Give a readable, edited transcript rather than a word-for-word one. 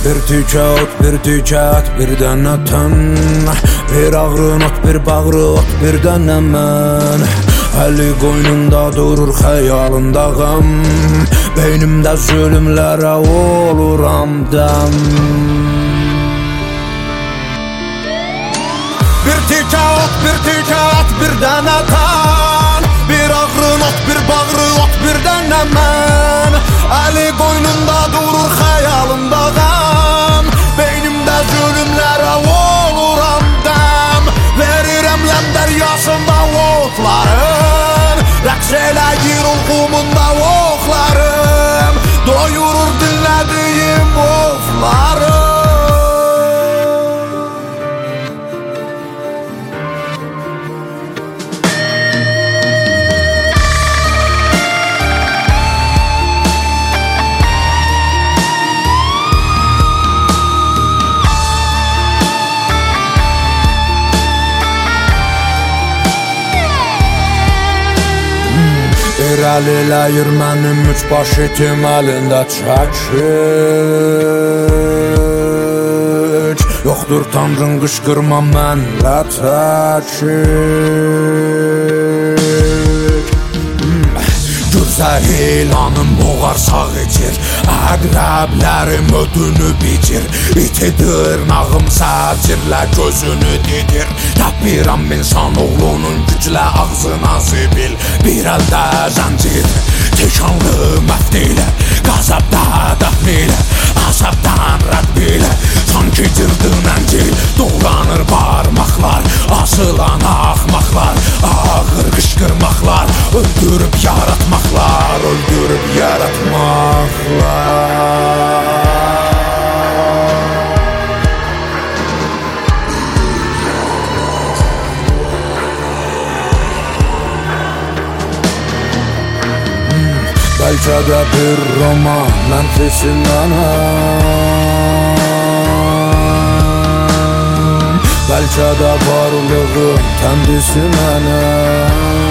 Bir tükə ot, bir tükə ət, bir dənə tən. Bir ağrı not, bir bağrı ot, bir dənə mən. Əli qoynunda durur xəyalında qəm. Beynimdə zülümlərə oluram dəm. Bir tükə ot, bir tükə ət, bir dənə tən. Bir ağrı not, bir bağrı ot, bir dənə mən. Əli qoynunda durur xəyalında qəm. Beynimdə zülümlərə oluram dəm. Verirəm ləm dəryasında otların. Rəqs eləyir ulğumunda oxlarım. Doyurur dinlədiyim oflarım. İrəli eləyir mənim üç baş itim əlində çəkic. Yoxdur tanrın qışqırma mənlə təkic. Gözəl ilanım boğarsaq içir. Əqrəblərim ödünü bitir. İti dırnağım səcirlə gözünü didir. Təbirəm insan oğlunun güclə ağzına zibil. Bir əldə zəncir, tikanlı məftilə. Qazabda dəfnilə, azabdan rədbilə. Sanki cırdın əncil, dolanır barmaqlar. Asılan axmaqlar, ağır qışqırmaqlar. Öldürüb yaratmaqlar, öldürüb yaratmaqlar. Bəlkə də bir roman mənfisindən. Bəlkə də varlığın kəndisi mənəm.